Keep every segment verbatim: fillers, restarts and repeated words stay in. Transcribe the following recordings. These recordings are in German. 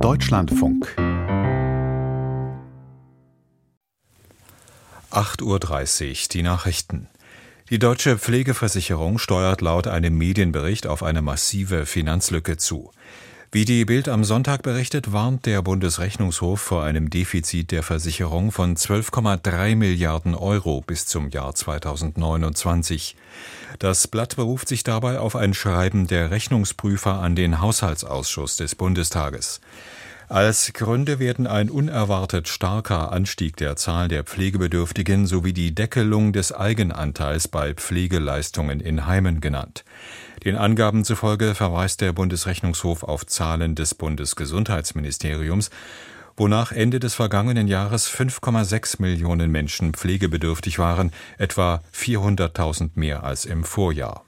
Deutschlandfunk. acht Uhr dreißig, die Nachrichten. Die Deutsche Pflegeversicherung steuert laut einem Medienbericht auf eine massive Finanzlücke zu. Wie die Bild am Sonntag berichtet, warnt der Bundesrechnungshof vor einem Defizit der Versicherung von zwölf Komma drei Milliarden Euro bis zum Jahr zweitausendneunundzwanzig. Das Blatt beruft sich dabei auf ein Schreiben der Rechnungsprüfer an den Haushaltsausschuss des Bundestages. Als Gründe werden ein unerwartet starker Anstieg der Zahl der Pflegebedürftigen sowie die Deckelung des Eigenanteils bei Pflegeleistungen in Heimen genannt. Den Angaben zufolge verweist der Bundesrechnungshof auf Zahlen des Bundesgesundheitsministeriums, wonach Ende des vergangenen Jahres fünf Komma sechs Millionen Menschen pflegebedürftig waren, etwa vierhunderttausend mehr als im Vorjahr.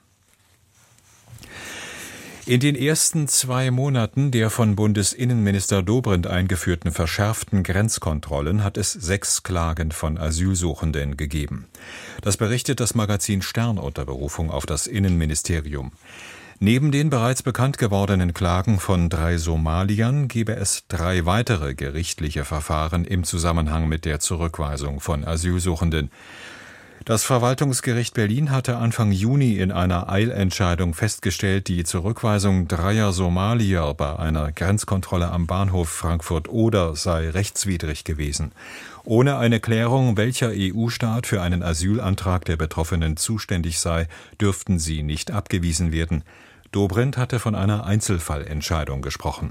In den ersten zwei Monaten der von Bundesinnenminister Dobrindt eingeführten verschärften Grenzkontrollen hat es sechs Klagen von Asylsuchenden gegeben. Das berichtet das Magazin Stern unter Berufung auf das Innenministerium. Neben den bereits bekannt gewordenen Klagen von drei Somaliern gebe es drei weitere gerichtliche Verfahren im Zusammenhang mit der Zurückweisung von Asylsuchenden. Das Verwaltungsgericht Berlin hatte Anfang Juni in einer Eilentscheidung festgestellt, die Zurückweisung dreier Somalier bei einer Grenzkontrolle am Bahnhof Frankfurt-Oder sei rechtswidrig gewesen. Ohne eine Klärung, welcher E U-Staat für einen Asylantrag der Betroffenen zuständig sei, dürften sie nicht abgewiesen werden. Dobrindt hatte von einer Einzelfallentscheidung gesprochen.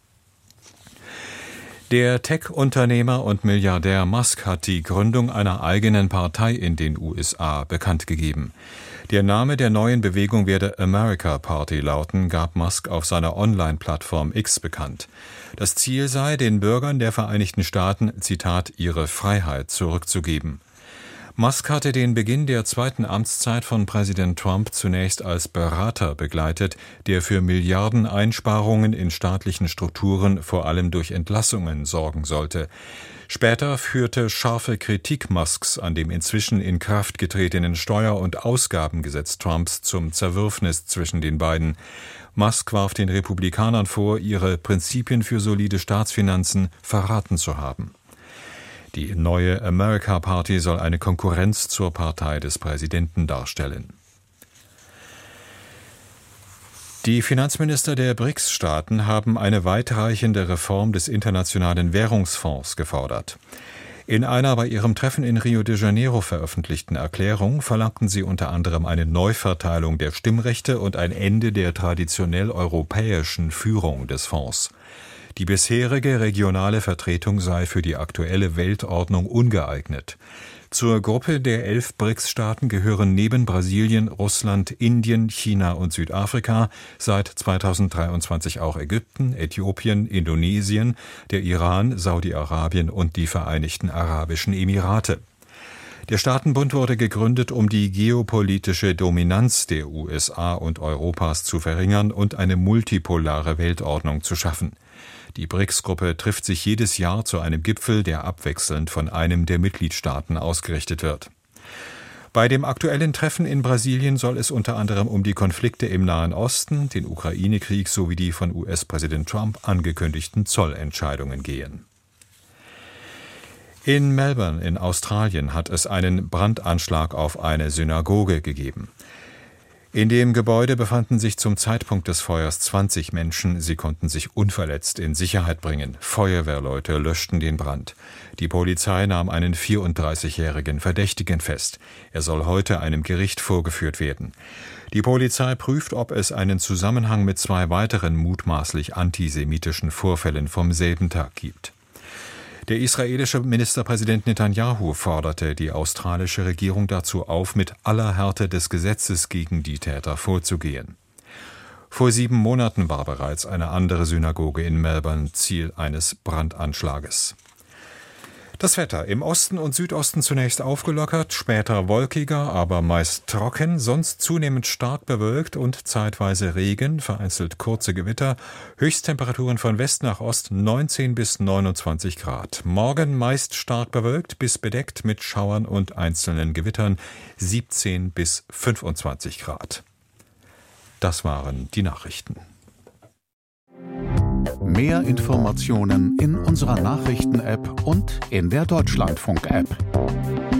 Der Tech-Unternehmer und Milliardär Musk hat die Gründung einer eigenen Partei in den U S A bekannt gegeben. Der Name der neuen Bewegung werde America Party lauten, gab Musk auf seiner Online-Plattform X bekannt. Das Ziel sei, den Bürgern der Vereinigten Staaten, Zitat, ihre Freiheit zurückzugeben. Musk hatte den Beginn der zweiten Amtszeit von Präsident Trump zunächst als Berater begleitet, der für Milliardeneinsparungen in staatlichen Strukturen vor allem durch Entlassungen sorgen sollte. Später führte scharfe Kritik Musks an dem inzwischen in Kraft getretenen Steuer- und Ausgabengesetz Trumps zum Zerwürfnis zwischen den beiden. Musk warf den Republikanern vor, ihre Prinzipien für solide Staatsfinanzen verraten zu haben. Die neue America Party soll eine Konkurrenz zur Partei des Präsidenten darstellen. Die Finanzminister der B R I C S-Staaten haben eine weitreichende Reform des Internationalen Währungsfonds gefordert. In einer bei ihrem Treffen in Rio de Janeiro veröffentlichten Erklärung verlangten sie unter anderem eine Neuverteilung der Stimmrechte und ein Ende der traditionell europäischen Führung des Fonds. Die bisherige regionale Vertretung sei für die aktuelle Weltordnung ungeeignet. Zur Gruppe der elf B R I C S-Staaten gehören neben Brasilien, Russland, Indien, China und Südafrika seit zweitausenddreiundzwanzig auch Ägypten, Äthiopien, Indonesien, der Iran, Saudi-Arabien und die Vereinigten Arabischen Emirate. Der Staatenbund wurde gegründet, um die geopolitische Dominanz der U S A und Europas zu verringern und eine multipolare Weltordnung zu schaffen. Die B R I C S-Gruppe trifft sich jedes Jahr zu einem Gipfel, der abwechselnd von einem der Mitgliedstaaten ausgerichtet wird. Bei dem aktuellen Treffen in Brasilien soll es unter anderem um die Konflikte im Nahen Osten, den Ukraine-Krieg sowie die von U S-Präsident Trump angekündigten Zollentscheidungen gehen. In Melbourne in Australien hat es einen Brandanschlag auf eine Synagoge gegeben. In dem Gebäude befanden sich zum Zeitpunkt des Feuers zwanzig Menschen. Sie konnten sich unverletzt in Sicherheit bringen. Feuerwehrleute löschten den Brand. Die Polizei nahm einen vierunddreißigjährigen Verdächtigen fest. Er soll heute einem Gericht vorgeführt werden. Die Polizei prüft, ob es einen Zusammenhang mit zwei weiteren mutmaßlich antisemitischen Vorfällen vom selben Tag gibt. Der israelische Ministerpräsident Netanyahu forderte die australische Regierung dazu auf, mit aller Härte des Gesetzes gegen die Täter vorzugehen. Vor sieben Monaten war bereits eine andere Synagoge in Melbourne Ziel eines Brandanschlages. Das Wetter: im Osten und Südosten zunächst aufgelockert, später wolkiger, aber meist trocken, sonst zunehmend stark bewölkt und zeitweise Regen, vereinzelt kurze Gewitter, Höchsttemperaturen von West nach Ost neunzehn bis neunundzwanzig Grad. Morgen meist stark bewölkt bis bedeckt mit Schauern und einzelnen Gewittern, siebzehn bis fünfundzwanzig Grad. Das waren die Nachrichten. Mehr Informationen in unserer Nachrichten-App und in der Deutschlandfunk-App.